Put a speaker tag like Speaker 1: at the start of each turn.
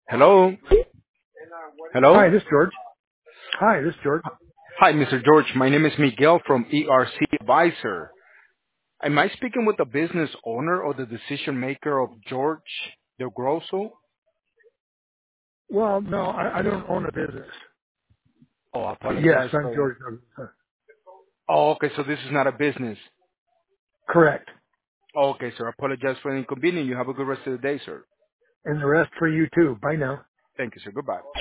Speaker 1: Hello? Hello?
Speaker 2: Hi, this is George. Hi, this is George.
Speaker 1: Hi, Mr. George. My name is Miguel from ERC Advisor. Am I speaking with the business owner or the decision maker of George Del Grosso?
Speaker 2: Well, no, I don't own a business.
Speaker 1: Oh, I
Speaker 2: But yes,
Speaker 1: apologize
Speaker 2: I'm
Speaker 1: for that.
Speaker 2: George.
Speaker 1: Oh, okay, so this is not a business.
Speaker 2: Correct.
Speaker 1: Oh, okay, sir. I apologize for the inconvenience. You have a good rest of the day, sir.
Speaker 2: And the rest for you too. Bye now.
Speaker 1: Thank you, sir. Goodbye.